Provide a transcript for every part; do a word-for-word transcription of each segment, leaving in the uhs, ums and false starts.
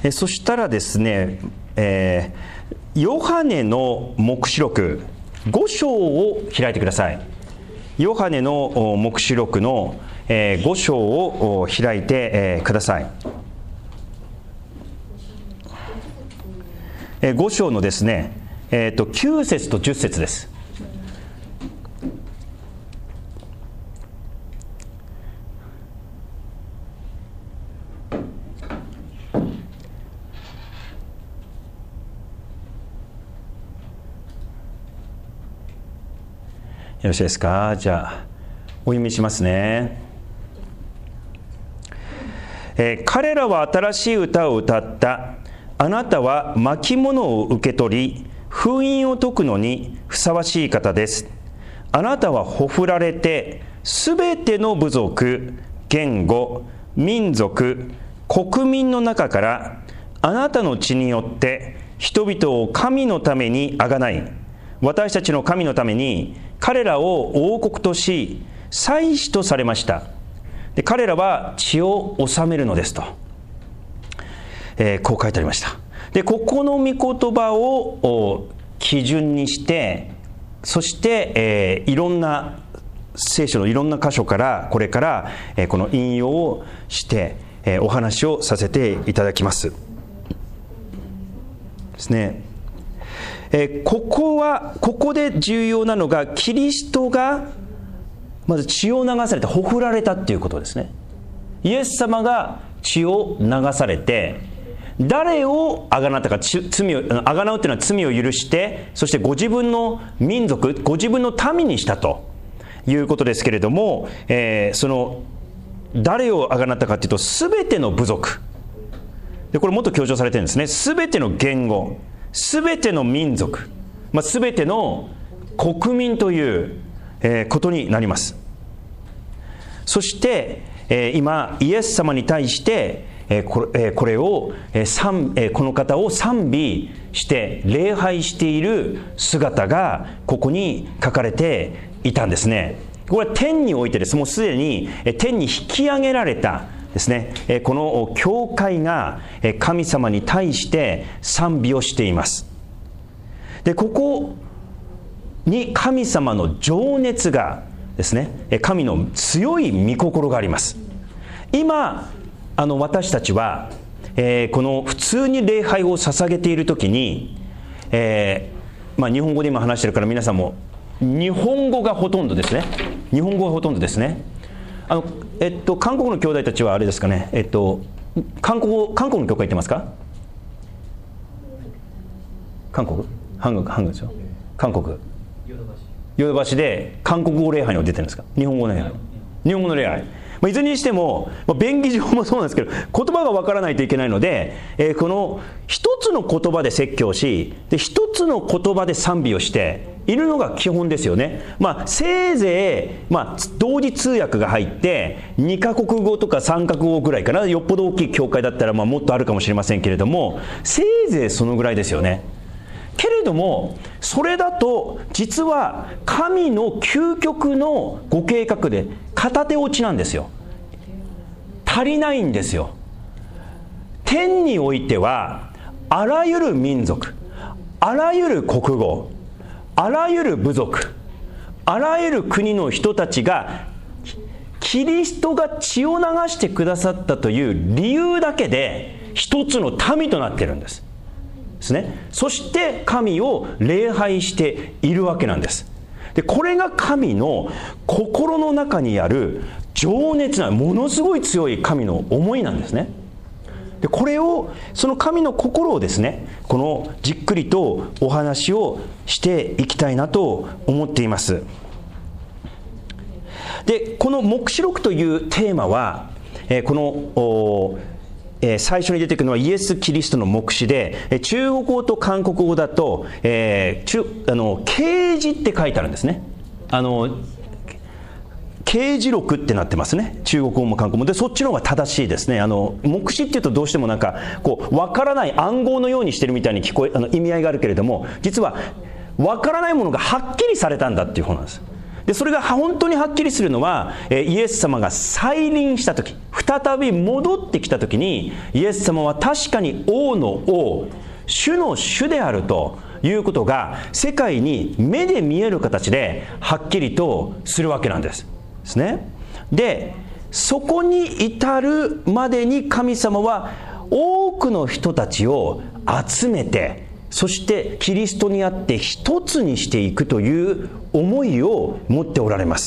えそしたらですね、えー、ヨハネの黙示録ご章を開いてください。ヨハネの黙示録のご章を開いてください。ご章のですね、えーと、きゅう節とじゅっ節です。よろしいですか。じゃあお読みしますね。えー、彼らは新しい歌を歌った。あなたは巻物を受け取り封印を解くのにふさわしい方です。あなたはほふられてすべての部族、言語、民族、国民の中からあなたの血によって人々を神のためにあがない、私たちの神のために彼らを王国とし祭司とされました。で彼らは血を治めるのですと、えー、こう書いてありました。でここの御言葉を基準にして、そして、えー、いろんな聖書のいろんな箇所からこれから、えー、この引用をして、えー、お話をさせていただきますですね。えー、ここはここで重要なのが、キリストがまず血を流されてほふられたっていうことですね。イエス様が血を流されて、誰をあがなったか、罪をあがなうというのは罪を許して、そしてご自分の民族、ご自分の民にしたということですけれども、えー、その誰をあがなったかというと、すべての部族で、これもっと強調されてるんですね。すべての言語、すべての民族、まあ、すべての国民という、えー、ことになります。そして、えー、今イエス様に対してえー、これ、えー、これを、えー賛えー、この方を賛美して礼拝している姿がここに書かれていたんですね。これは天においてです。もうすでに、えー、天に引き上げられたですね、えー、この教会が、えー、神様に対して賛美をしています。でここに神様の情熱がですね、神の強い御心があります。今あの私たちは、えー、この普通に礼拝を捧げているときに、えーまあ、日本語で今話してるから皆さんも日本語がほとんどですね。日本語がほとんどですね。あの、えっと、韓国の兄弟たちはあれですかね、えっと、韓国韓国の教会行ってますか？韓国韓国韓国ですよ。韓国ヨドバシで韓国語礼拝に出てるんですか？日本語の礼拝。日本語の礼拝。まあ、いずれにしても、まあ、便宜上もそうなんですけど、言葉がわからないといけないので、えー、この一つの言葉で説教し、で一つの言葉で賛美をしているのが基本ですよね。まあ、せいぜい、まあ、同時通訳が入ってにカ国語とかさんカ国語ぐらいかな。よっぽど大きい教会だったら、まあ、もっとあるかもしれませんけれども、せいぜいそのぐらいですよね。けれどもそれだと実は神の究極のご計画で片手落ちなんですよ。足りないんですよ。天においてはあらゆる民族、あらゆる国語、あらゆる部族、あらゆる国の人たちがキリストが血を流してくださったという理由だけで一つの民となっているんですですね。そして神を礼拝しているわけなんです。でこれが神の心の中にある情熱な、ものすごい強い神の思いなんですね。でこれを、その神の心をですね、このじっくりとお話をしていきたいなと思っています。でこの黙示録というテーマは、えー、このえー、最初に出てくるのはイエス・キリストの黙示で、えー、中国語と韓国語だと、えー、中あの啓示って書いてあるんですね。あの啓示録ってなってますね。中国語も韓国語も。でそっちの方が正しいですね。あの黙示っていうとどうしてもなんかこう分からない暗号のようにしてるみたいに聞こえ、あの意味合いがあるけれども、実は分からないものがはっきりされたんだっていう方なんです。 でそれが本当にはっきりするのは、イエス様が再臨した時、再び戻ってきた時に、イエス様は確かに王の王、主の主であるということが世界に目で見える形ではっきりとするわけなんですですね。でそこに至るまでに神様は多くの人たちを集めて、そしてキリストにあって一つにしていくという思いを持っておられます。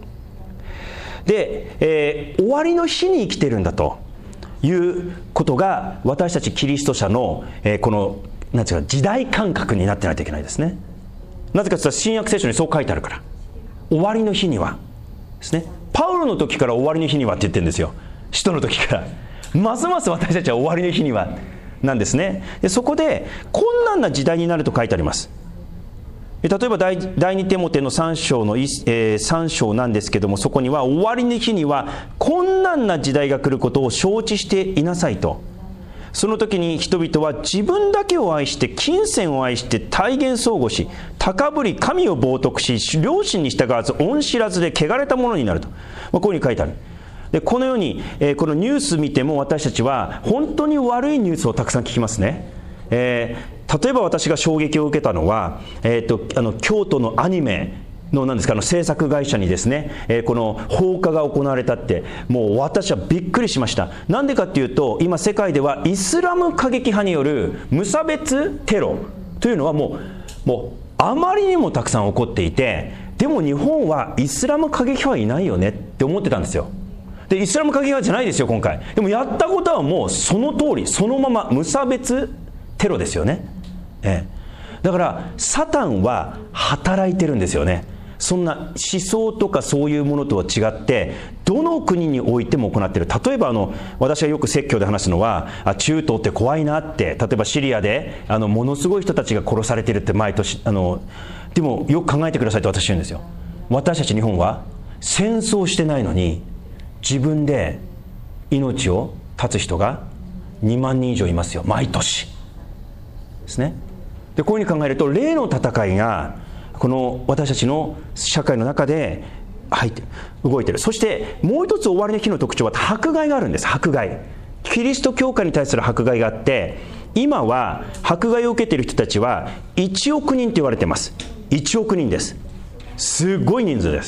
で、えー、終わりの日に生きてるんだということが私たちキリスト者の、えー、このなんていうか時代感覚になってないといけないですね。なぜかというと新約聖書にそう書いてあるから。終わりの日にはですね、パウロの時から終わりの日にはって言ってるんですよ。使徒の時からますます私たちは終わりの日にはなんですね。でそこで困難な時代になると書いてあります。例えば 第, 第二テモテのさん章の、えー、さん章なんですけども、そこには終わりの日には困難な時代が来ることを承知していなさいと。その時に人々は自分だけを愛して金銭を愛して大言相互し高ぶり神を冒涜し良心に従わず恩知らずで汚れたものになると、まあ、こういうふうに書いてある。でこのように、えー、このニュース見ても私たちは本当に悪いニュースをたくさん聞きますね。えー、例えば私が衝撃を受けたのは、えー、とあの京都のアニメの何ですか、あの制作会社にですね、えー、この放火が行われたって、もう私はびっくりしました。なんでかっていうと、今世界ではイスラム過激派による無差別テロというのはもうもうあまりにもたくさん起こっていて、でも日本はイスラム過激派はいないよねって思ってたんですよ。でイスラム過激派じゃないですよ今回。でもやったことはもうその通りそのまま無差別テロですよね。ええ、だからサタンは働いてるんですよね。そんな思想とかそういうものとは違ってどの国においても行っている。例えばあの私がよく説教で話すのは、あ中東って怖いなって。例えばシリアであのものすごい人たちが殺されているって毎年あのでもよく考えてくださいって私言うんですよ。私たち日本は戦争してないのに自分で命を絶つ人がにまんにん以上いますよ毎年ですね。でこういうふうに考えると霊の戦いがこの私たちの社会の中で入って動いている。そしてもう一つ終わりの日の特徴は迫害があるんです。迫害、キリスト教会に対する迫害があって、今は迫害を受けている人たちはいちおくにんと言われています。いちおくにんです。すごい人数です。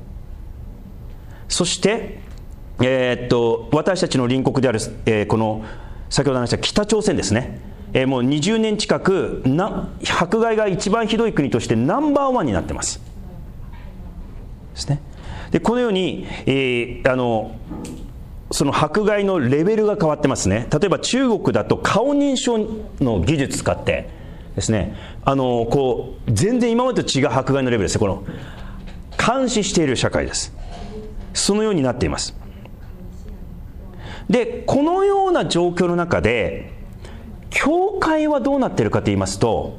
そして、えー、っと私たちの隣国である、えー、この先ほど話した北朝鮮ですね。えー、もうにじゅうねん近くな迫害が一番ひどい国としてナンバーワンになってますですね。でこのように、えー、あのその迫害のレベルが変わってますね。例えば中国だと顔認証の技術使ってですね、あのこう全然今までと違う迫害のレベルですね。この監視している社会です。そのようになっています。でこのような状況の中で教会はどうなっているかと言いますと、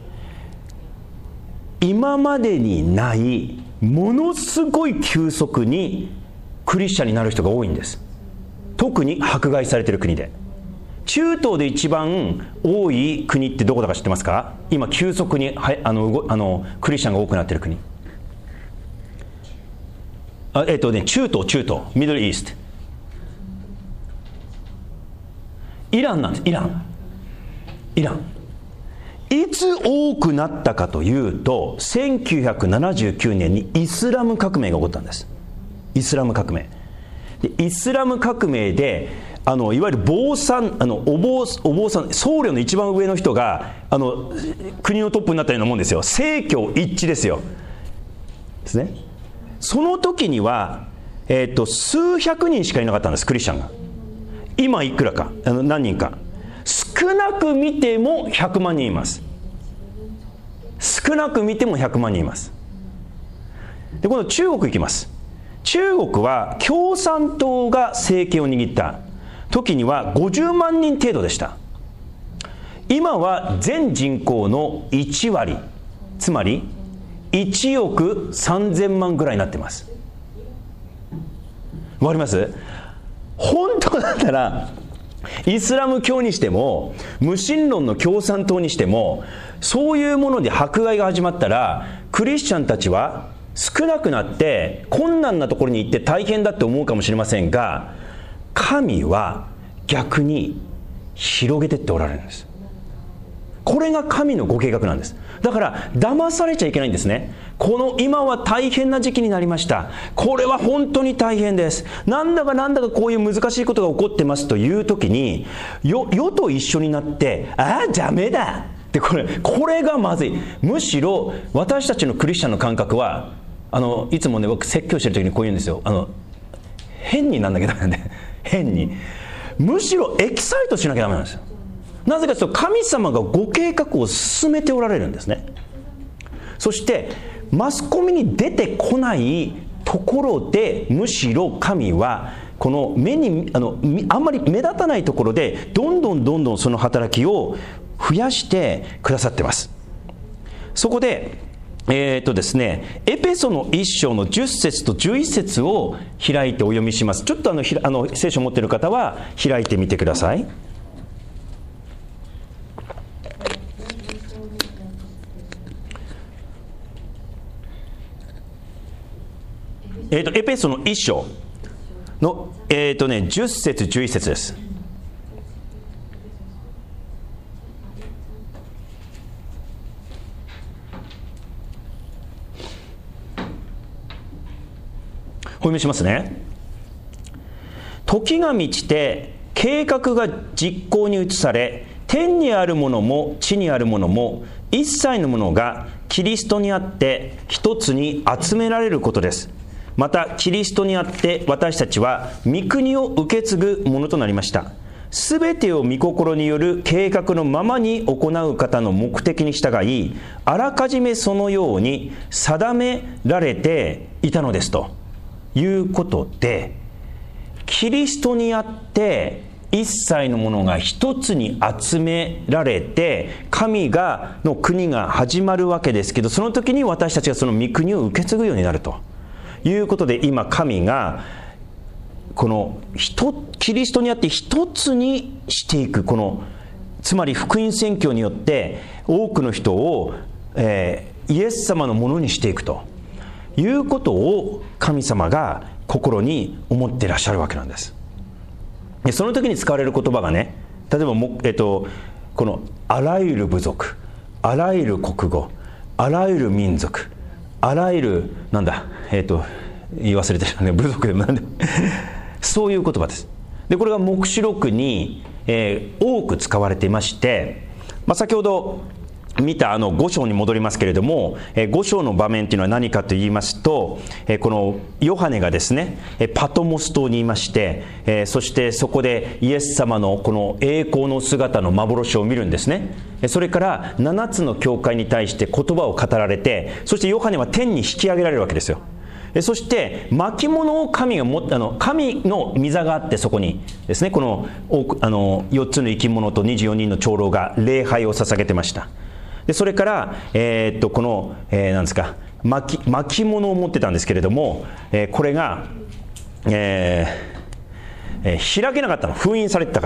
今までにないものすごい急速にクリスチャンになる人が多いんです。特に迫害されている国で。中東で一番多い国ってどこだか知ってますか？今急速にあのあのクリスチャンが多くなっている国、あえっとね中東中東ミドルイースト、イランなんです。イランイランいつ多くなったかというと、せんきゅうひゃくななじゅうきゅうねんにイスラム革命が起こったんです。イスラム革命で、イスラム革命であのいわゆる坊さんあのお坊お坊さん僧侶の一番上の人があの国のトップになったようなもんですよ。政教一致ですよですね。その時には、えー、と数百人しかいなかったんです、クリスチャンが。今いくらかあの何人か、少なく見てもひゃくまんにんいます。少なく見てもひゃくまんにんいます。で今度中国行きます。中国は共産党が政権を握った時にはごじゅうまんにん程度でした。今は全人口のいちわり、つまりいちおくさんぜんまんぐらいになってます。わかります？本当だったらイスラム教にしても無神論の共産党にしても、そういうもので迫害が始まったらクリスチャンたちは少なくなって困難なところに行って大変だって思うかもしれませんが、神は逆に広げてっておられるんです。これが神のご計画なんです。だから騙されちゃいけないんですね。この今は大変な時期になりました。これは本当に大変です。なんだかなんだかこういう難しいことが起こってますという時に、よ世と一緒になってああダメだってこれこれがまずい。むしろ私たちのクリスチャンの感覚は、あのいつもね僕説教してる時にこう言うんですよ。あの変になんなきゃダメなんで変にむしろエキサイトしなきゃダメなんですよ。なぜかというと神様がご計画を進めておられるんですね。そしてマスコミに出てこないところで、むしろ神はこの目に あのあんまり目立たないところでどんどんどんどんその働きを増やしてくださってます。そこでえーとですね、エペソの一章のじゅっ節とじゅういち節を開いてお読みします。ちょっとあのひあの聖書を持っている方は開いてみてください。えーとエペソの一章の、えーとね、じゅっ節じゅういち節です。お読みしますね。時が満ちて計画が実行に移され、天にあるものも地にあるものも一切のものがキリストにあって一つに集められることです。またキリストにあって私たちは御国を受け継ぐものとなりました。すべてを御心による計画のままに行う方の目的に従い、あらかじめそのように定められていたのですということで、キリストにあって一切のものが一つに集められて神がの国が始まるわけですけど、その時に私たちがその御国を受け継ぐようになるということで、今神がこのキリストにあって一つにしていく、このつまり福音宣教によって多くの人を、えー、イエス様のものにしていくということを神様が心に思っていらっしゃるわけなんです。でその時に使われる言葉がね、例えばも、えっと、このあらゆる部族、あらゆる国語、あらゆる民族、あらゆるなんだ、えっと言い忘れてるね、部族でもなんでそういう言葉です。でこれが黙示録に、えー、多く使われていまして、まあ、先ほど見たあのご章に戻りますけれども、えー、ご章の場面というのは何かと言いますと、えー、このヨハネがですね、えー、パトモス島にいまして、えー、そしてそこでイエス様のこの栄光の姿の幻を見るんですね。それからななつの教会に対して言葉を語られて、そしてヨハネは天に引き上げられるわけですよ。そして巻物を神が持ったの、神の御座があって、そこにですね、このあのよっつの生き物とにじゅうよにんの長老が礼拝を捧げてました。でそれから、えー、っとこの、えー、なんですか、巻巻物を持ってたんですけれども、えー、これが、えーえー、開けなかったの、封印されてたから。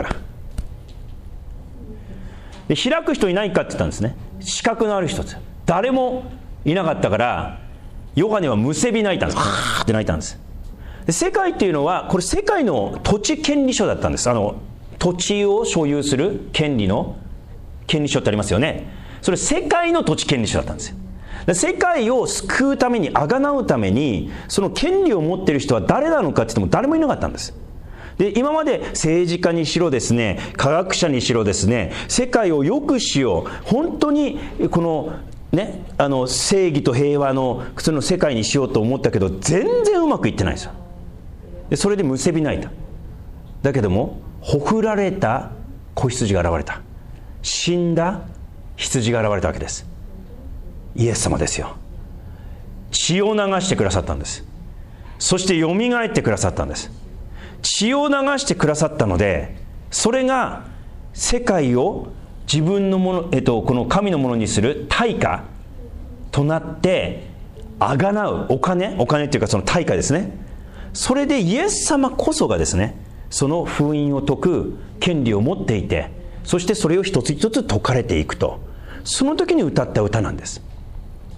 で開く人いないかって言ったんですね。資格のある人って誰もいなかったから、ヨハネはむせび泣いたんです。はーって泣いたんです。で世界っていうのはこれ世界の土地権利書だったんです。あの土地を所有する権利の権利書ってありますよね。それ世界の土地権利書だったんですよ。で世界を救うために、贖うためにその権利を持っている人は誰なのかって言っても誰もいなかったんです。で今まで政治家にしろですね、科学者にしろですね、世界を良くしよう、本当にこのね、あの正義と平和のその世界にしようと思ったけど全然うまくいってないんですよ。でそれでむせび泣いた。だけどもほふられた子羊が現れた。死んだ羊が現れたわけです。イエス様ですよ。血を流してくださったんです。そしてよみがえってくださったんです。血を流してくださったので、それが世界を自分のもの、えっと、この神のものにする対価となってあがなう、お金お金っていうかその対価ですね。それでイエス様こそがですね、その封印を解く権利を持っていて、そしてそれを一つ一つ解かれていくと、その時に歌った歌なんです。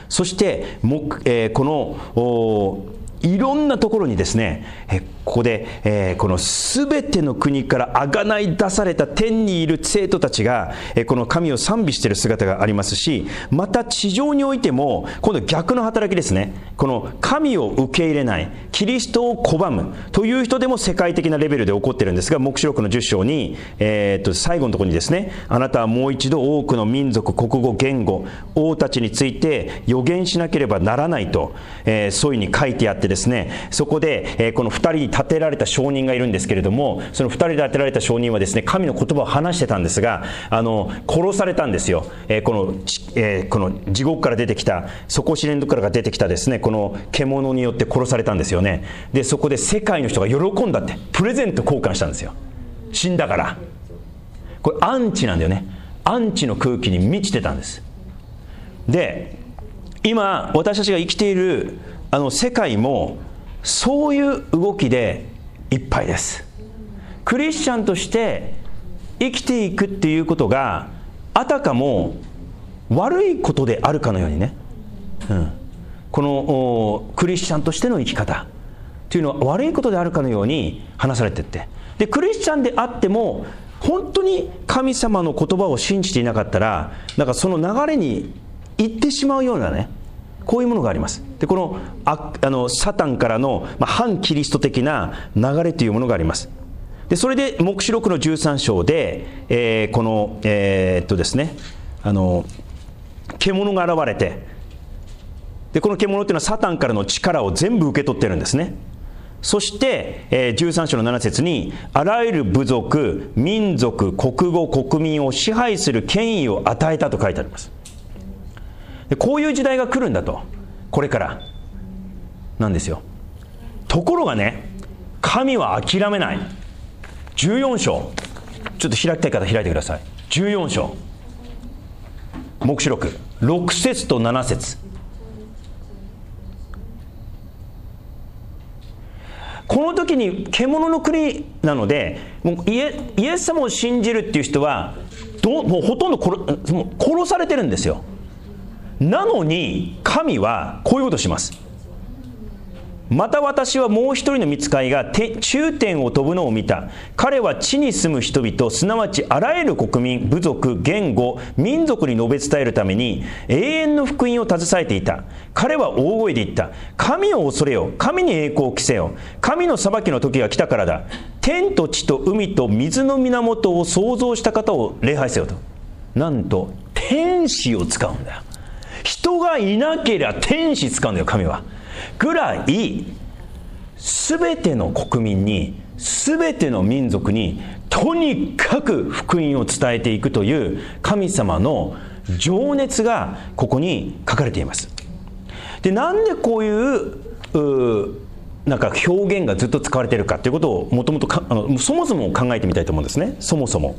そしても、えー、このいろんなところにですね、えここで、えー、このすべての国からあがない出された天にいる生徒たちが、えー、この神を賛美している姿がありますし、また地上においても今度逆の働きですね。この神を受け入れない、キリストを拒むという人でも世界的なレベルで起こっているんですが、黙示録のじゅっ章に、えー、と最後のところにですね、あなたはもう一度多くの民族、国語、言語、王たちについて予言しなければならないと、えー、そういうふうに書いてあってですね、そこで、えー、このふたりに立てられた証人がいるんですけれども、そのふたりで立てられた証人はですね、神の言葉を話してたんですが、あの殺されたんですよ。えー、この、えー、この地獄から出てきた、底知れんところから出てきたですね、この獣によって殺されたんですよね。でそこで世界の人が喜んだってプレゼント交換したんですよ。死んだから。これアンチなんだよね。アンチの空気に満ちてたんです。で今私たちが生きているあの世界もそういう動きでいっぱいです。クリスチャンとして生きていくっていうことがあたかも悪いことであるかのようにね、うん、このクリスチャンとしての生き方というのは悪いことであるかのように話されていって、でクリスチャンであっても本当に神様の言葉を信じていなかったら、なんかその流れに行ってしまうようなね、こういうものがあります。でこの あ, あのサタンからの、まあ、反キリスト的な流れというものがあります。でそれで黙示録のじゅうさん章で、えー、このえー、っとですねあの獣が現れて、でこの獣っていうのはサタンからの力を全部受け取ってるんですね。そして、えー、じゅうさん章のなな節にあらゆる部族、民族、国語、国民を支配する権威を与えたと書いてあります。でこういう時代が来るんだと、これからなんですよ。ところがね、神は諦めない。じゅうよん章、ちょっと開きたい方開いてください。じゅうよん章黙示録ろく節となな節。この時に獣の国なので、もうイエ、イエス様を信じるっていう人はどもうほとんど 殺, もう殺されてるんですよ。なのに神はこういうことをします。また私はもう一人の御使いが中天を飛ぶのを見た。彼は地に住む人々、すなわちあらゆる国民、部族、言語、民族に述べ伝えるために永遠の福音を携えていた。彼は大声で言った。神を恐れよ、神に栄光を着せよ。神の裁きの時が来たからだ。天と地と海と水の源を創造した方を礼拝せよと。なんと天使を使うんだよ。人がいなければ天使使うんだよ、神は。ぐらいすべての国民に、すべての民族にとにかく福音を伝えていくという神様の情熱がここに書かれています。でなんでこういううなんか表現がずっと使われているかということをもともとあのそもそも考えてみたいと思うんですね。そもそも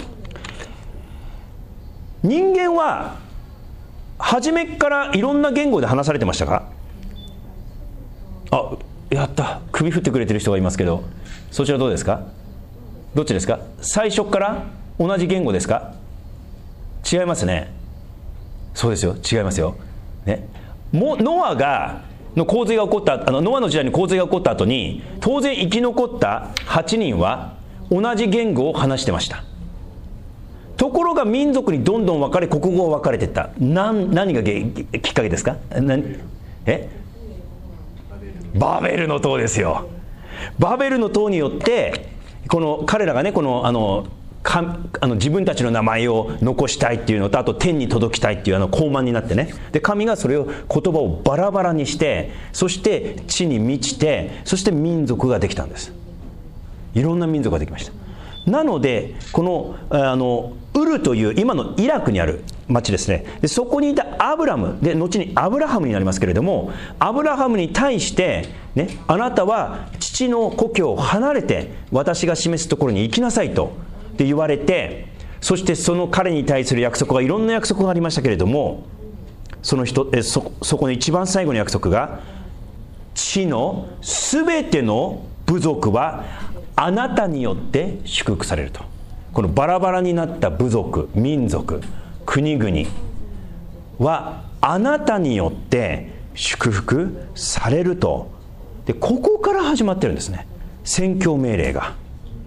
人間は初めからいろんな言語で話されてましたか？あ、やった、首振ってくれてる人がいますけど、そちらどうですか？どっちですか？最初から同じ言語ですか？違いますね。そうですよ、違いますよ、ね、もノアがの洪水が起こったあのノアの時代に洪水が起こった後に当然生き残ったはちにんは同じ言語を話してました。ところが民族にどんどん分かれ、国語が分かれていった。何何がきっかけですか？何えバベルの塔ですよ。バベルの塔によってこの彼らがね、このあのかあの自分たちの名前を残したいっていうのと、あと天に届きたいっていうあの高慢になってね、で神がそれを言葉をバラバラにして、そして地に満ちて、そして民族ができたんです。いろんな民族ができました。なのでこのあのウルという今のイラクにある町ですね。でそこにいたアブラムで後にアブラハムになりますけれども、アブラハムに対して、ね、あなたは父の故郷を離れて私が示すところに行きなさいとで言われて、そしてその彼に対する約束がいろんな約束がありましたけれども、その人え そ, そこの一番最後の約束が、地のすべての部族はあなたによって祝福されると。このバラバラになった部族、民族、国々はあなたによって祝福されると。でここから始まってるんですね、宣教命令が。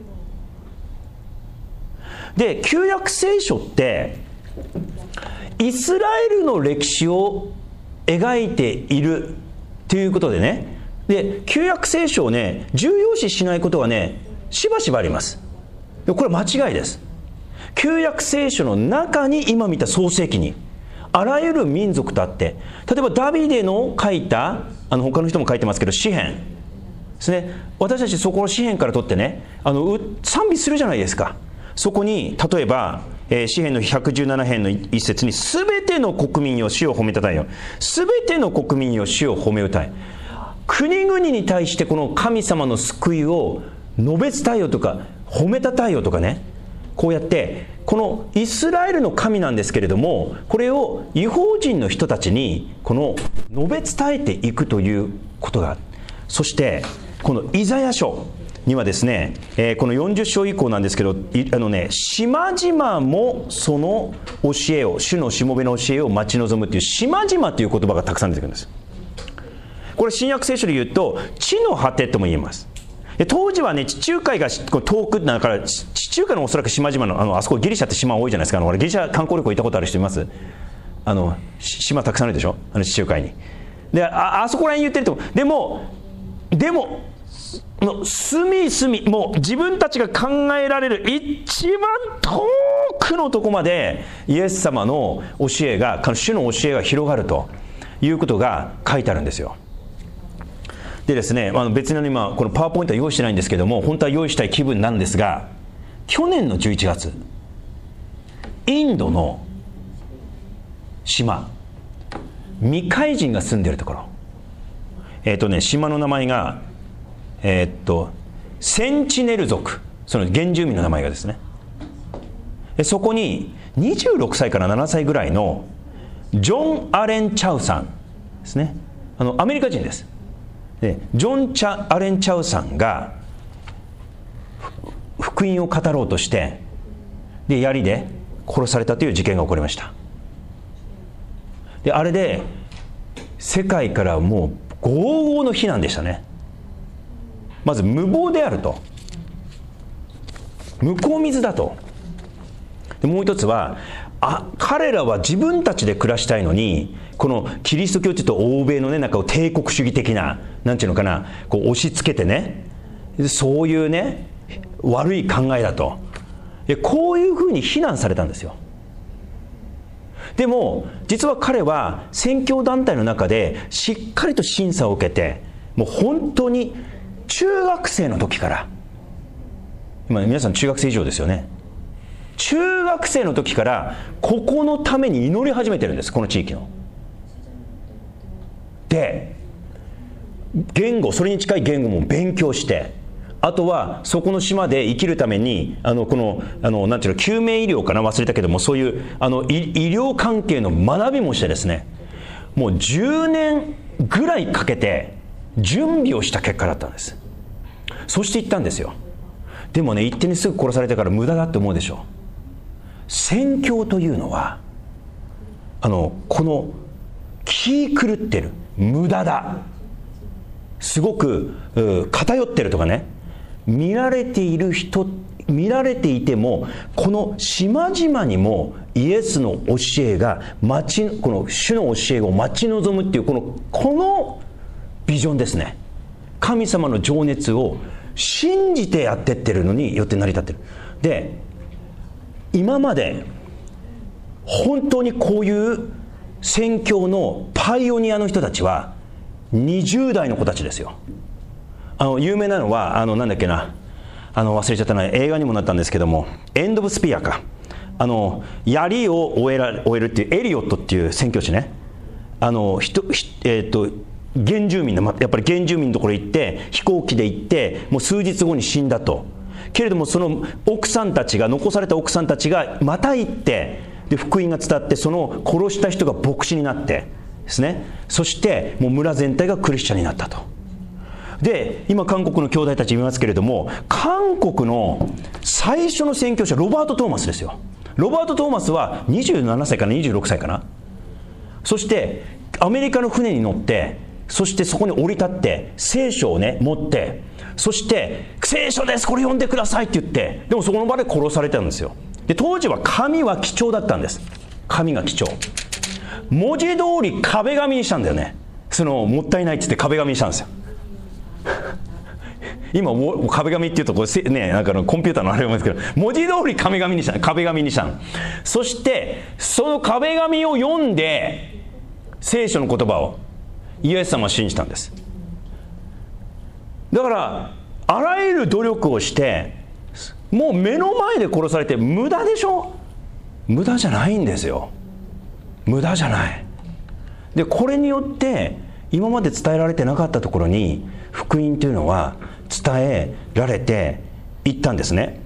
で旧約聖書ってイスラエルの歴史を描いているということでね、で旧約聖書をね重要視しないことはねしばしばあります。でこれは間違いです。旧約聖書の中に今見た創世記にあらゆる民族とあって、例えばダビデの書いた、あの他の人も書いてますけど詩編ですね、私たちそこの詩編から取ってね、あの賛美するじゃないですか。そこに例えば、えー、詩編のひゃくじゅうなな編の一節に、すべての国民よ主を褒めたたえよ、すべての国民よ主を褒め歌え、国々に対してこの神様の救いを述べ伝えよとか褒めたたえよとかね、こうやってこのイスラエルの神なんですけれども、これを異邦人の人たちにこの述べ伝えていくということがある。そしてこのイザヤ書にはですね、えー、このよんじゅっ章以降なんですけど、あのね、島々もその教えを、主のしもべの教えを待ち望むという島々という言葉がたくさん出てくるんです。これ新約聖書で言うと地の果てとも言えます。で当時はね、地中海が遠くだから、地中海のおそらく島々の、あのあそこギリシャって島多いじゃないですか。あのギリシャ観光旅行行ったことある人います？あの島たくさんあるでしょ、あの地中海に。で あ, あそこら辺言ってると、でもでも隅々、もう自分たちが考えられる一番遠くのとこまでイエス様の教えが、主の教えが広がるということが書いてあるんですよ。でですね、あの別に今このパワーポイントは用意してないんですけども、本当は用意したい気分なんですが、去年のじゅういちがつ、インドの島、未開人が住んでるところ、えっとね島の名前がえー、っとセンチネル族、その原住民の名前がですね、そこににじゅうろくさいからななさいぐらいのジョン・アレン・チャウさんですね、あのアメリカ人です。でジョン・チャアレン・チャウさんが福音を語ろうとして、で槍で殺されたという事件が起こりました。であれで世界からもう轟々の非難でしたね。まず無謀であると、向こう水だと。でもう一つは、あ彼らは自分たちで暮らしたいのに、このキリスト教っていうと欧米のね、なんか帝国主義的な、なんていうのかな、こう押し付けてね、そういうね悪い考えだと、でこういうふうに非難されたんですよ。でも実は彼は宣教団体の中でしっかりと審査を受けて、もう本当に中学生の時から、今皆さん中学生以上ですよね。中学生の時からここのために祈り始めてるんです、この地域の。で言語、それに近い言語も勉強して、あとはそこの島で生きるために、あのこのあのなんていうの、救命医療かな、忘れたけども、そういうあの医療関係の学びもしてですね、もうじゅうねんぐらいかけて準備をした結果だったんです。そして言ったんですよ。でもね、一手にすぐ殺されてから無駄だって思うでしょう。宣教というのは、あのこの気狂ってる、無駄だ、すごく偏ってるとかね、見られている人、見られていても、この島々にもイエスの教えが待ち、この主の教えを待ち望むっていうこのこのビジョンですね。神様の情熱を信じてやってってるのによって成り立ってる。で今まで本当にこういう宣教のパイオニアの人たちはにじゅう代の子たちですよ。あの有名なのは、あのなんだっけな、あの忘れちゃったな、映画にもなったんですけども、エンド・オブ・スピアか、あの槍を終えら終えるっていうエリオットっていう宣教師ね、あのひとひえー、っと原住民の、やっぱり原住民のところに行って飛行機で行って、もう数日後に死んだと。けれどもその奥さんたちが、残された奥さんたちがまた行って、で福音が伝わって、その殺した人が牧師になってですね、そしてもう村全体がクリスチャンになったと。で今韓国の兄弟たち見ますけれども、韓国の最初の宣教師はロバート・トーマスですよ。ロバート・トーマスはにじゅうななさいかな、にじゅうろくさいかな、 そしてアメリカの船に乗って、そしてそこに降り立って聖書をね持って、そして聖書です、これ読んでくださいって言って、でもそこの場で殺されたんですよ。で当時は紙は貴重だったんです。紙が貴重、文字通り壁紙にしたんだよね。そのもったいないって言って壁紙にしたんですよ。今壁紙っていうとこう、ね、なんかのコンピューターのあれですけど、文字通り壁紙にした壁紙にしたの。そしてその壁紙を読んで聖書の言葉をイエス様は信じたんです。だからあらゆる努力をして、もう目の前で殺されて無駄でしょ。無駄じゃないんですよ。無駄じゃない。でこれによって今まで伝えられてなかったところに福音というのは伝えられていったんですね。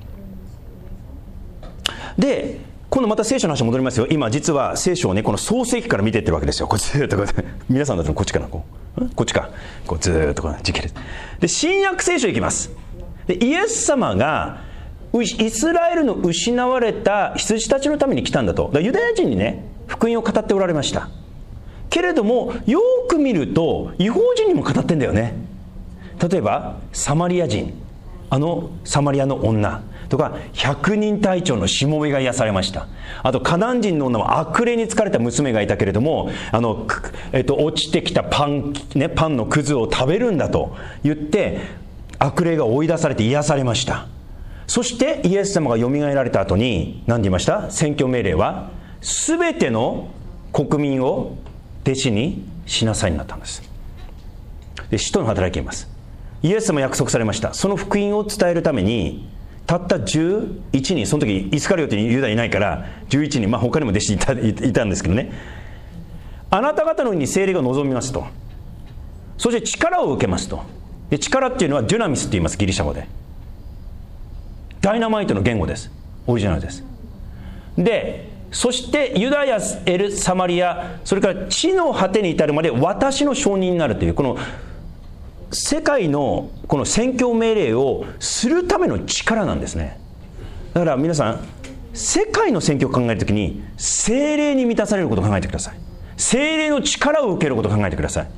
で今度また聖書の話戻りますよ。今実は聖書をね、この創世記から見ていってるわけですよ。こっちずっとこう皆さんだとこっちかな、こうこっちか、こうずっとこう時系列で新約聖書いきます。でイエス様がイスラエルの失われた羊たちのために来たんだと。だからユダヤ人にね福音を語っておられました。けれどもよく見ると異邦人にも語ってんだよね。例えばサマリア人、あのサマリアの女とか、百人隊長のしもべが癒されました。あとカナン人の女は悪霊に疲れた娘がいたけれども、あの、えっと、落ちてきたパン、ね、パンのくずを食べるんだと言って悪霊が追い出されて癒されました。そしてイエス様がよみがえられた後に何て言いました？宣教命令はすべての国民を弟子にしなさいになったんです。で使徒の働き言います。イエス様約束されました。その福音を伝えるためにたったじゅういちにん、その時イスカリオテにユダいないからじゅういちにん、まあ他にも弟子いた、いたんですけどね、あなた方の上に聖霊が望みますと、そして力を受けますと。で力っていうのはデュナミスって言います、ギリシャ語で。ダイナマイトの言語です。オリジナルです。でそしてユダヤ、エルサマリア、それから地の果てに至るまで私の証人になるという、この世界のこの宣教命令をするための力なんですね。だから皆さん世界の宣教を考えるときに聖霊に満たされることを考えてください。聖霊の力を受けることを考えてください。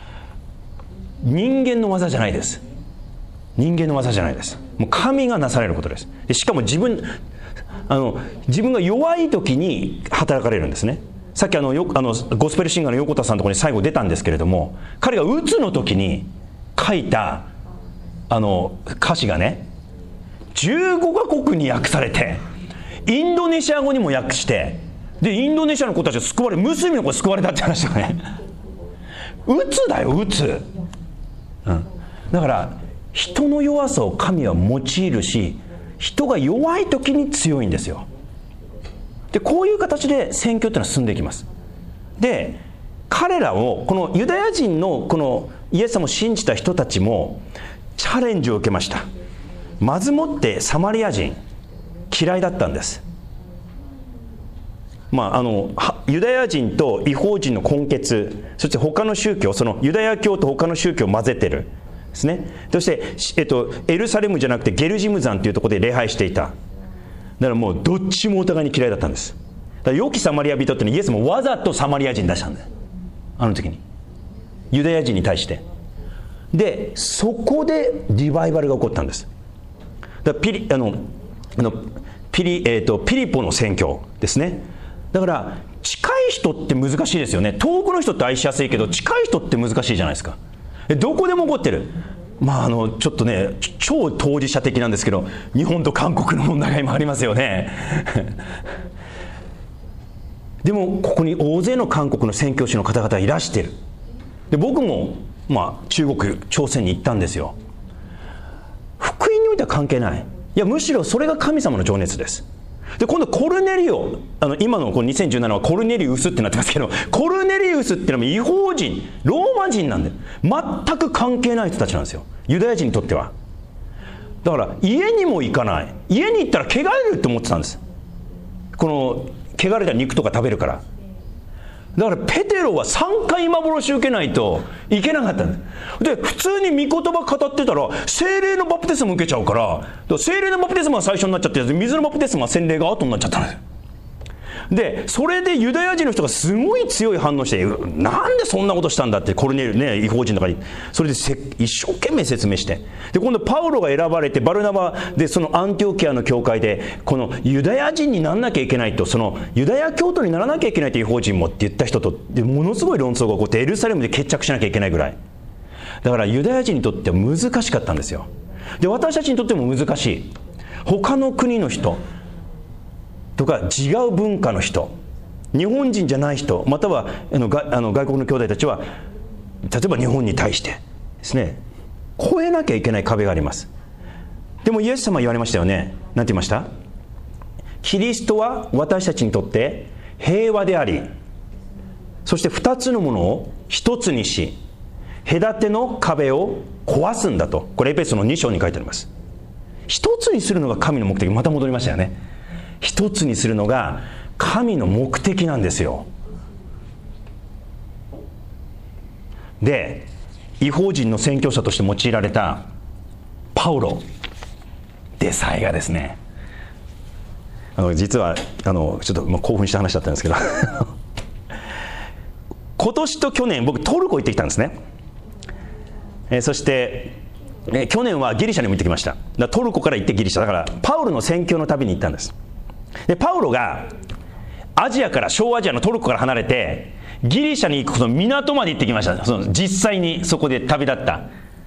人間の技じゃないです。人間の技じゃないです。もう神がなされることです。でしかも自分あの自分が弱い時に働かれるんですね。さっきあのよあのゴスペルシンガーの横田さんのところに最後出たんですけれども、彼がうつの時に書いたあの歌詞がね、じゅうごカ国に訳されてインドネシア語にも訳して、でインドネシアの子たちが救われ、ムスリムの子が救われたって話がね、うつだよ、うつ、うん、だから人の弱さを神は用いるし、人が弱い時に強いんですよ。でこういう形で宣教っていうのは進んでいきます。で彼らをこのユダヤ人のこのイエス様を信じた人たちもチャレンジを受けました。まずもってサマリア人嫌いだったんです。まあ、あのユダヤ人と異邦人の混血、そして他の宗教、そのユダヤ教と他の宗教を混ぜてるですね。そして、えっと、エルサレムじゃなくてゲルジム山というところで礼拝していた。だからもうどっちもお互いに嫌いだったんです。だから良きサマリア人ってのはイエスもわざとサマリア人出したんだよ、あの時にユダヤ人に対して。でそこでリバイバルが起こったんです。だからピリあのあのピリ、えーと、ピリポの宣教ですね。だから近い人って難しいですよね。遠くの人って愛しやすいけど近い人って難しいじゃないですか。どこでも起こってる。まああのちょっとね超当事者的なんですけど、日本と韓国の問題が今ありますよねでもここに大勢の韓国の宣教師の方々がいらしてる。で僕もまあ中国朝鮮に行ったんですよ。福音においては関係ない。いやむしろそれが神様の情熱です。で今度コルネリオ、あの今のこのにせんじゅうななはコルネリウスってなってますけど、コルネリウスってのは異邦人、ローマ人なんで全く関係ない人たちなんですよ、ユダヤ人にとっては。だから家にも行かない、家に行ったら汚れるって思ってたんです。この汚れた肉とか食べるから。だからペテロはさんかい幻受けないといけなかったんです。で普通に御言葉語ってたら聖霊のバプテスマ受けちゃうから、だから聖霊のバプテスマが最初になっちゃって、水のバプテスマは洗礼が後になっちゃったんです。 でそれでユダヤ人の人がすごい強い反応して、なんでそんなことしたんだって、コルネリュね、異邦人とかにそれでせ一生懸命説明して、で今度パウロが選ばれて、バルナバでそのアンティオキアの教会で、このユダヤ人にならなきゃいけないと、そのユダヤ教徒にならなきゃいけないと、異邦人もって言った人とでものすごい論争が起こって、エルサレムで決着しなきゃいけないぐらいだから、ユダヤ人にとっては難しかったんですよ。で私たちにとっても難しい。他の国の人とか違う文化の人、日本人じゃない人、またはあのがあの外国の兄弟たちは、例えば日本に対してですね、越えなきゃいけない壁があります。でもイエス様は言われましたよね。なんて言いました？キリストは私たちにとって平和であり、そして二つのものを一つにし、隔ての壁を壊すんだと。これエペソのに章に書いてあります。一つにするのが神の目的。また戻りましたよね。一つにするのが神の目的なんですよ。で、異邦人の宣教者として用いられたパウロでさえがですね、あの実はあのちょっともう興奮した話だったんですけど今年と去年僕トルコ行ってきたんですね。えー、そしてえ去年はギリシャにも行ってきました。だからトルコから行ってギリシャだから、パウロの宣教の旅に行ったんです。でパウロがアジアから、小アジアのトルコから離れてギリシャに行くその港まで行ってきました。その実際にそこで旅立った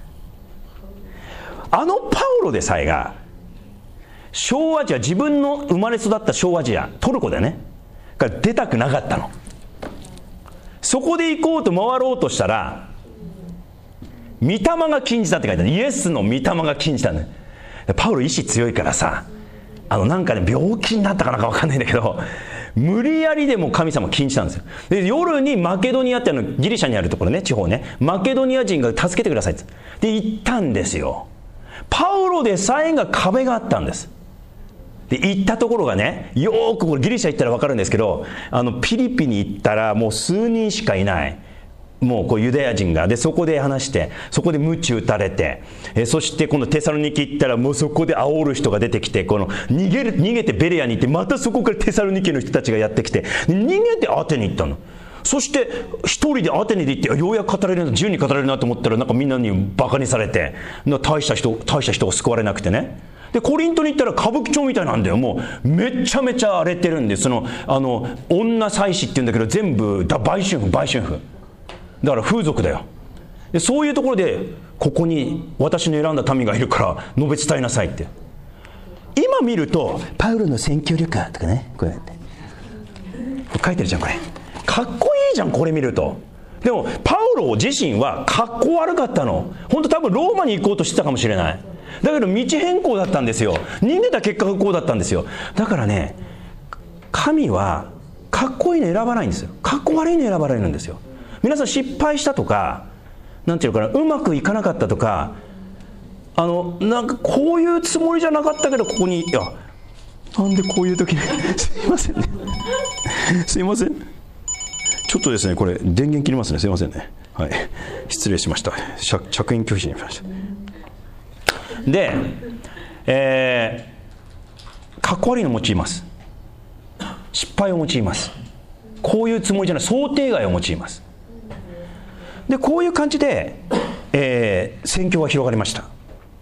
あのパウロでさえが、小アジア、自分の生まれ育った小アジア、トルコでねから出たくなかったの。そこで行こうと回ろうとしたら、御霊が禁じたって書いてある。イエスの御霊が禁じたんだよ。パウロ意志強いからさ、あのなんかね、病気になったかなんか分かんないんだけど、無理やりでも神様禁じたんですよ。で夜にマケドニアってあのギリシャにあるところね、地方ね、マケドニア人が助けてくださいってで行ったんですよ。パウロでさえが壁があったんです。で行ったところがね、よーくこれギリシャ行ったら分かるんですけど、あのピリピに行ったらもう数人しかいない、もうこうユダヤ人がで、そこで話して、そこで鞭打たれて、えそして今度テサロニケ行ったらもうそこで煽る人が出てきて、この逃げる逃げてベレアに行って、またそこからテサロニケの人たちがやってきて、逃げてアテネ行ったの。そして一人でアテネで行って、ようやく語れるな、自由に語れるなと思ったら、なんかみんなにバカにされて、大した人大した人が救われなくてね。でコリントに行ったら歌舞伎町みたいなんだよ。もうめちゃめちゃ荒れてるんで、そのあの女祭司っていうんだけど、全部だ売春婦売春婦だから風俗だよ。でそういうところで、ここに私の選んだ民がいるから述べ伝えなさいって。今見るとパウロの宣教旅かとかね、こうやって書いてるじゃん。これかっこいいじゃん、これ見ると。でもパウロ自身はかっこ悪かったの。本当多分ローマに行こうとしてたかもしれない。だけど道変更だったんですよ。逃げた結果がこうだったんですよ。だからね、神はかっこいいの選ばないんですよ。かっこ悪いの選ばれるんですよ。皆さん失敗したとか、なんていうのかな、うまくいかなかったとか、あのなんかこういうつもりじゃなかったけどここに、いやなんでこういう時にすいませんねすいません、ちょっとですね、これ電源切りますね、すいませんね、はい、失礼しました。着着印拒否にしました。で、えー、かっこ悪いのを用います。失敗を用います。こういうつもりじゃない、想定外を用います。でこういう感じで、えー、宣教が広がりました。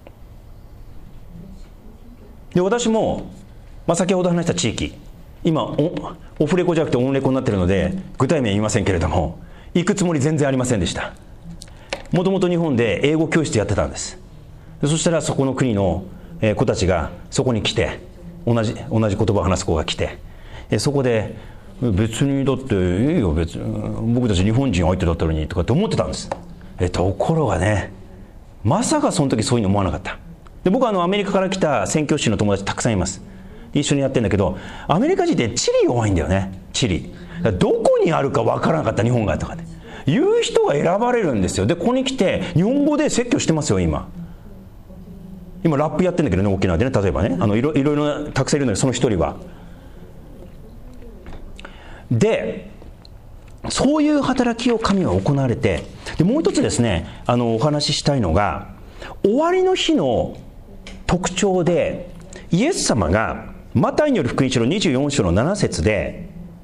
で私も、まあ、先ほど話した地域、今 オ, オフレコじゃなくてオンレコになっているので具体名言いませんけれども、行くつもり全然ありませんでした。もともと日本で英語教室やってたんです。でそしたらそこの国の子たちがそこに来て、同じ同じ言葉を話す子が来て、そこで別にだっていいよ、別に僕たち日本人相手だったのにとかって思ってたんです。えところがね、まさかその時そういうの思わなかった。で僕はあのアメリカから来た宣教師の友達たくさんいます。一緒にやってるんだけど、アメリカ人って地理弱いんだよね。地理どこにあるか分からなかった、日本がとかね言う人が選ばれるんですよ。でここに来て日本語で説教してますよ。今今ラップやってるんだけどね、沖縄でね、例えばね、あのいろいろいろなたくさんいるので、その一人はで、そういう働きを神は行われて、でもう一つですね、あのお話ししたいのが、終わりの日の特徴で、イエス様がマタイによる福音書のにじゅうよん章のなな節で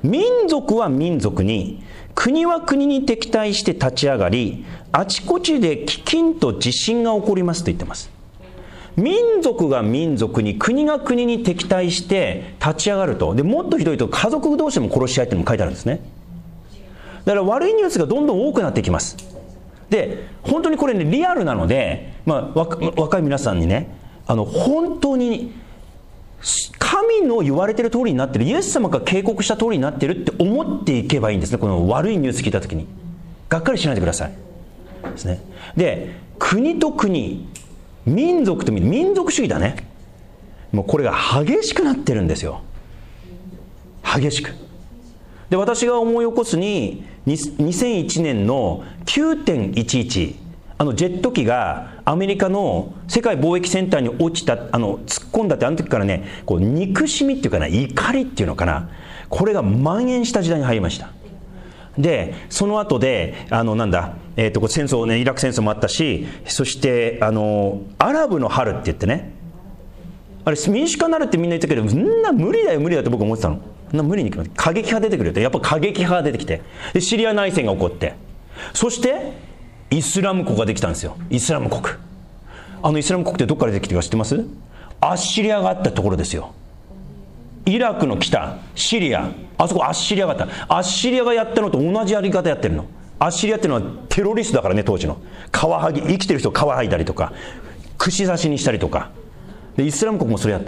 民族は民族に、国は国に敵対して立ち上がり、あちこちで飢饉と地震が起こりますと言ってます。民族が民族に、国が国に敵対して立ち上がると。でもっとひどいと家族同士でも殺し合いっていうのも書いてあるんですね。だから悪いニュースがどんどん多くなっていきます。で本当にこれねリアルなので、まあ、若い皆さんにね、あの本当に神の言われてる通りになってる、イエス様が警告した通りになってるって思っていけばいいんですね。この悪いニュース聞いたときにがっかりしないでくださいですね。で国と国、民族と民民族主義だね、もうこれが激しくなってるんですよ。激しく。で私が思い起こすににせんいちねんの きゅうてんいちいち、あのジェット機がアメリカの世界貿易センターに落ちた、あの突っ込んだって、あの時からね、こう憎しみっていうかな、怒りっていうのかな、これが蔓延した時代に入りました。でその後であのなんだ、えー、と戦争ね、イラク戦争もあったし、そしてあのアラブの春って言ってね、あれ民主化になるってみんな言ったけど、そんな無理だよ無理だって僕思ってたの。そんな無理に過激派出てくるって、やっぱ過激派が出てきて、でシリア内戦が起こって、そしてイスラム国ができたんですよ。イスラム国、あのイスラム国ってどこから出てきたか知ってます？アッシリアがあったところですよ。イラクの北、シリア、あそこアッシリアがあった。アッシリアがやったのと同じやり方やってるの。アッシリアっていうのはテロリストだからね、当時の。カワハギ、生きてる人をカワハいたりとか、串刺しにしたりとか。でイスラム国もそれやった。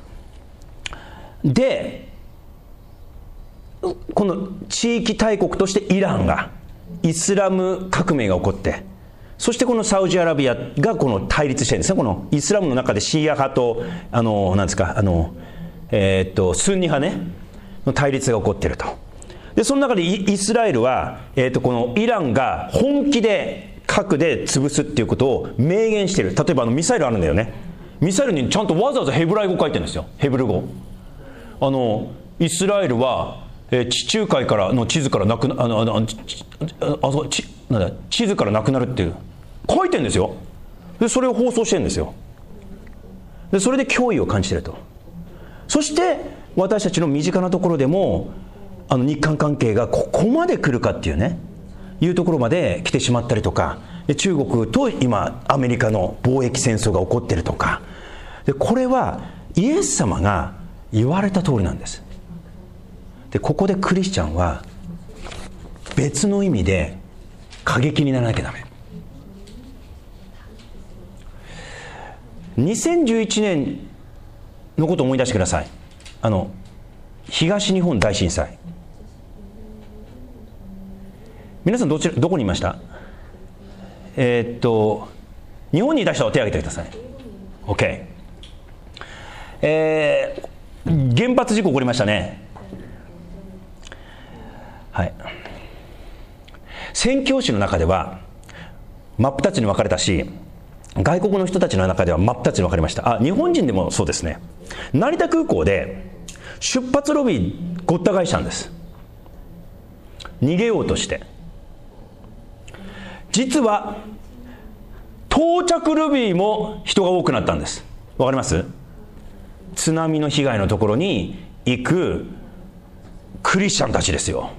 でこの地域大国としてイランがイスラム革命が起こって、そしてこのサウジアラビアがこの対立してるんですね。このイスラムの中でシーア派とあのなんですか、あのえー、っとスンニ派ねの対立が起こっていると。でその中で イ, イスラエルは、えー、っとこのイランが本気で核で潰すっていうことを明言している。例えばあのミサイルあるんだよね。ミサイルにちゃんとわざわざヘブライ語書いてるんですよ。ヘブル語。あのイスラエルは、えー、地中海からの地図からなくなあのあのああちなんだ地図からなくなるっていう書いてるんですよ。でそれを放送してるんですよ。でそれで脅威を感じていると。そして私たちの身近なところでもあの日韓関係がここまで来るかっていうね、いうところまで来てしまったりとか、で中国と今アメリカの貿易戦争が起こっているとか、でこれはイエス様が言われた通りなんです。でここでクリスチャンは別の意味で過激にならなきゃダメ。にせんじゅういちねんのことを思い出してください。あの東日本大震災、皆さんどちらどこにいました？えー、っと日本にいた人は手を挙げてください。 OK、えー、原発事故起こりましたね。はい、宣教師の中では真っ二つに分かれたし、外国の人たちの中では真っ二つに分かれました。あ、日本人でもそうですね。成田空港で出発ロビーごった返したんです。逃げようとして。実は到着ロビーも人が多くなったんです。わかります？津波の被害のところに行くクリスチャンたちですよ。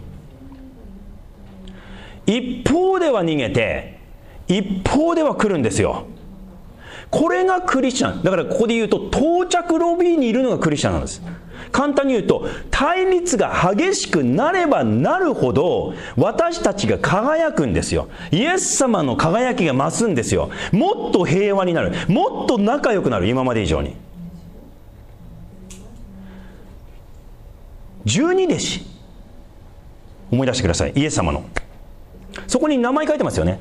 一方では逃げて、一方では来るんですよ。これがクリスチャンだから、ここで言うと到着ロビーにいるのがクリスチャンなんです。簡単に言うと、対立が激しくなればなるほど私たちが輝くんですよ。イエス様の輝きが増すんですよ。もっと平和になる、もっと仲良くなる、今まで以上に。十二弟子思い出してください。イエス様のそこに名前書いてますよね。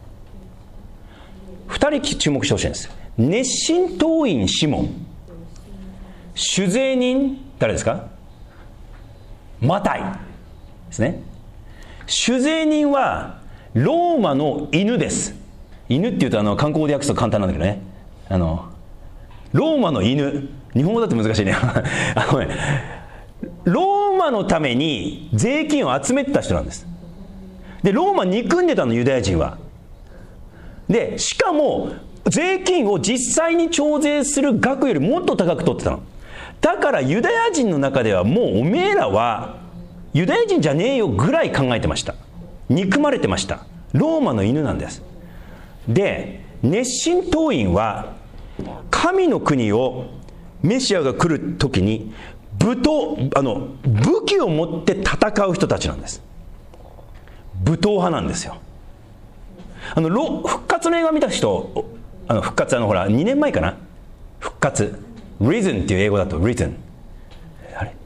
二人注目してほしいんです。熱心党員シモン、酒税人誰ですか？マタイですね。酒税人はローマの犬です。犬っていうとあの観光で訳すと簡単なんだけどね、あのローマの犬、日本語だって難しいねあのね、ローマのために税金を集めてた人なんです。でローマ憎んでたの、ユダヤ人は。でしかも税金を実際に徴税する額よりもっと高く取ってたの。だからユダヤ人の中ではもうおめえらはユダヤ人じゃねえよぐらい考えてました。憎まれてました。ローマの犬なんです。で、熱心党員は神の国をメシアが来る時に武闘あの武器を持って戦う人たちなんです。武闘派なんですよ。あのロ復活の映画見た人、あの復活あのほらにねんまえかな、復活 Risen っていう英語だと Risen、 あれ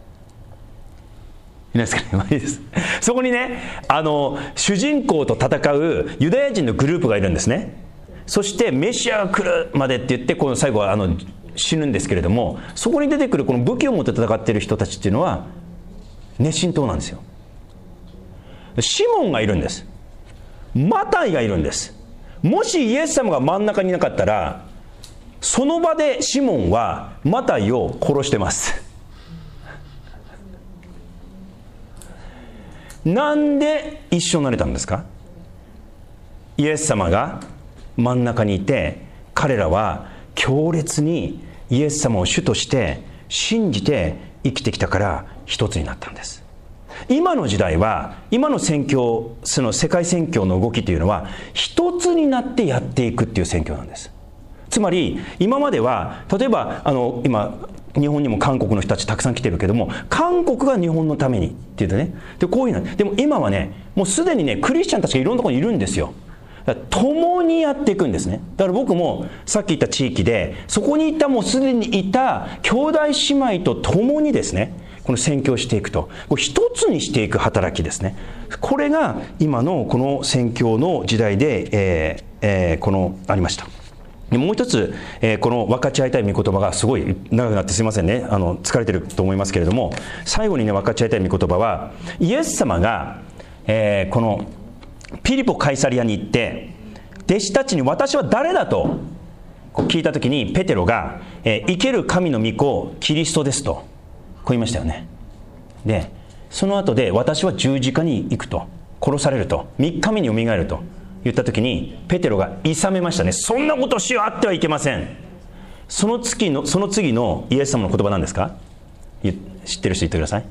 いないですかね。まあいいです。そこにね、あの主人公と戦うユダヤ人のグループがいるんですね。そしてメシアが来るまでって言って、この最後はあの死ぬんですけれども、そこに出てくるこの武器を持って戦っている人たちっていうのは熱心党なんですよ。シモンがいるんです。マタイがいるんです。もしイエス様が真ん中にいなかったら、その場でシモンはマタイを殺してます。なんで一緒になれたんですか？イエス様が真ん中にいて、彼らは強烈にイエス様を主として信じて生きてきたから一つになったんです。今の時代は、今の宣教、その世界宣教の動きというのは一つになってやっていくっていう宣教なんです。つまり今までは、例えばあの今日本にも韓国の人たちたくさん来てるけども、韓国が日本のためにっていうとね、でこういうのでも今はね、もうすでにねクリスチャンたちがいろんなところにいるんですよ。共にやっていくんですね。だから僕もさっき言った地域で、そこにいたもうすでにいた兄弟姉妹と共にですね、この宣教していくと、これ一つにしていく働きですね。これが今のこの宣教の時代で、えーえー、このありました。もう一つ、えー、この分かち合いたい御言葉がすごい長くなってすいませんね、あの疲れてると思いますけれども、最後にね分かち合いたい御言葉は、イエス様が、えー、このピリポカイサリアに行って弟子たちに私は誰だとこう聞いたときに、ペテロが、えー、生ける神の御子キリストですとこう言いましたよね。でその後で私は十字架に行くと、殺されると、みっかめによみがえると言ったときに、ペテロが諌めましたね。そんなことをしようあってはいけません。その次のその次のイエス様の言葉は何ですか？知ってる人言ってください。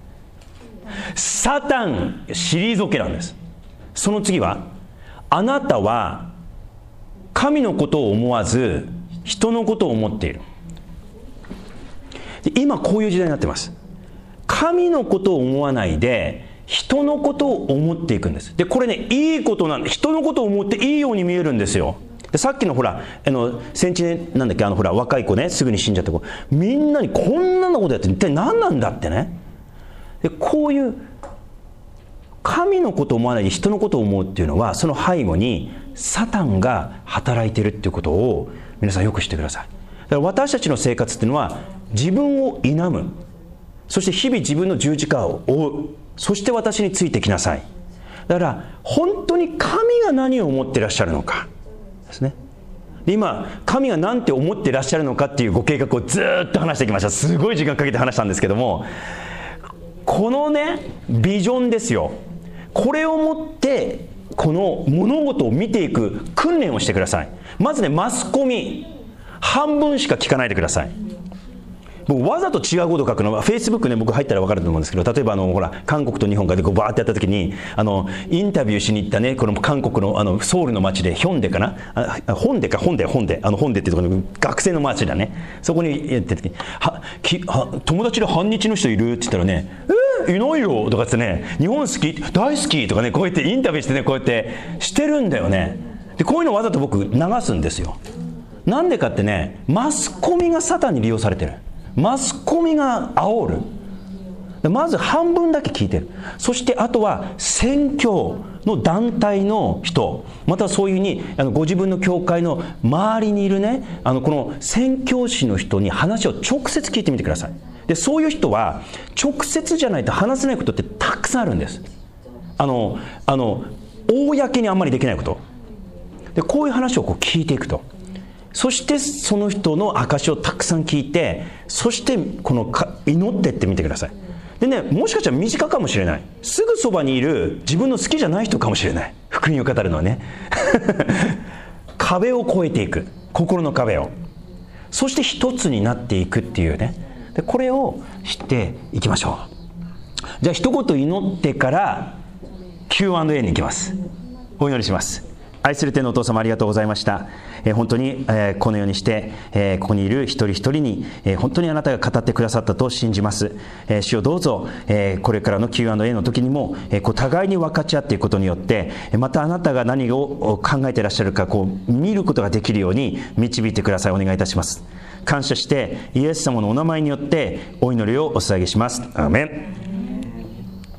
サタン退けなんです。その次は、あなたは神のことを思わず人のことを思っている。で今こういう時代になってます。神のことを思わないで人のことを思っていくんです。でこれね、いいことなんで、人のことを思っていいように見えるんですよ。でさっきのほらあのセンチネなんだっけ、あのほら若い子ね、すぐに死んじゃった子、みんなにこんなのことやって一体何なんだってね。でこういう神のことを思わないで人のことを思うっていうのは、その背後にサタンが働いているっていうことを皆さんよく知ってください。だから私たちの生活っていうのは、自分を否む、そして日々自分の十字架を追う、そして私についてきなさい。だから本当に神が何を思っていらっしゃるのかですね。で今神が何て思っていらっしゃるのかっていうご計画をずっと話してきました。すごい時間かけて話したんですけども、このねビジョンですよ。これをもってこの物事を見ていく訓練をしてください。まずね、マスコミ半分しか聞かないでください。僕わざと違うことを書くのは、フェイスブックね、僕入ったら分かると思うんですけど、例えばあのほら韓国と日本がでこうバーってやった時に、あのインタビューしに行ったね、この韓国のあのソウルの街でヒョンデかな、あホンデかホンデホンデあのホンデっていうところの学生の街だね。そこにやってる時に、はきは友達で反日の人いるって言ったらね、えー、いないよとかってね、日本好き大好きとかね、こうやってインタビューしてね、こうやってしてるんだよね。でこういうのわざと僕流すんですよ。なんでかってね、マスコミがサタンに利用されてる。マスコミが煽る。まず半分だけ聞いてる。そしてあとは宣教の団体の人、またはそういうふうにあのご自分の教会の周りにいるね、あのこの宣教師の人に話を直接聞いてみてください。でそういう人は直接じゃないと話せないことってたくさんあるんです。あのあの公にあんまりできないこと。でこういう話をこう聞いていくと、そしてその人の証をたくさん聞いて、そしてこのか祈ってってみてください。でね、もしかしたら身近かもしれない、すぐそばにいる自分の好きじゃない人かもしれない、福音を語るのはね壁を越えていく、心の壁を、そして一つになっていくっていうね。でこれを知っていきましょう。 じゃあ一言祈ってから キューアンドエー に行きます。お祈りします。愛する天のお父様、ありがとうございました。えー、本当に、えー、このようにして、えー、ここにいる一人一人に、えー、本当にあなたが語ってくださったと信じます。えー、主よどうぞ、えー、これからの キューアンドエー の時にも、えー、こう互いに分かち合っていくことによって、またあなたが何を考えていらっしゃるかこう見ることができるように導いてください。お願いいたします。感謝してイエス様のお名前によってお祈りをお捧げします。アーメン。